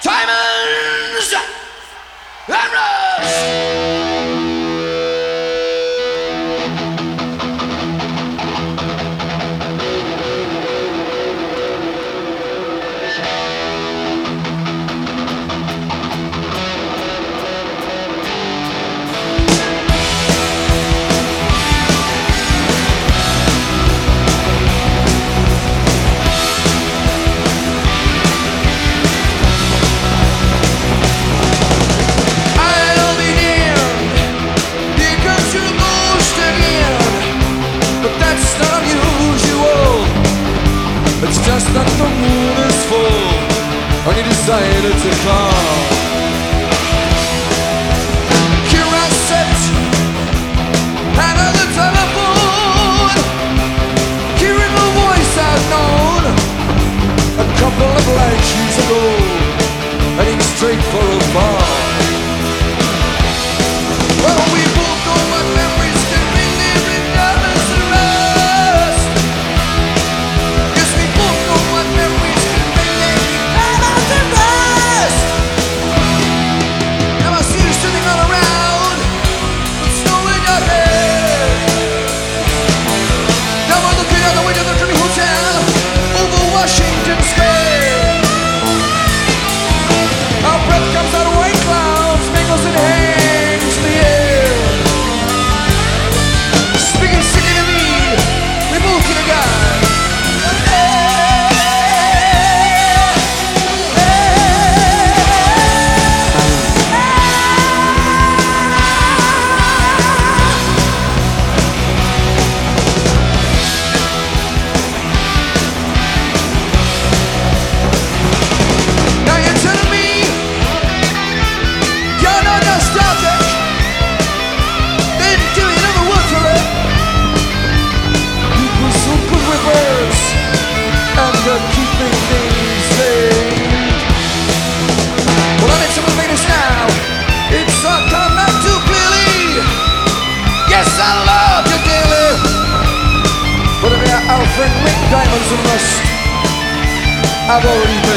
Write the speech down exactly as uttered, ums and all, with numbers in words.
Diamonds and Rust. Just that the moon is full and you decided to call. Here I sit and on the telephone, hearing the voice I've known a couple of light years ago, heading straight for a bar. Well, we both know what memories can bring, leaving diamonds and rust. Yes, we both know what memories can bring, leaving diamonds and rust. Now I see you sitting all around with snow in your hair. Now we're looking out the window of the dreamy hotel over Washington Square. Our breath comes out of white clouds, mingles and hangs in the air. Speaking sick to me, we move to the guy. Now you're telling me you're not nostalgic, didn't do you never work for it. You were so good with words and uh, keeping things vague. Well, I'm in some of the latest now. It's all come out too clearly. Yes, I love you dearly, but if you're our friend Rick Diamonds and Rust, I've already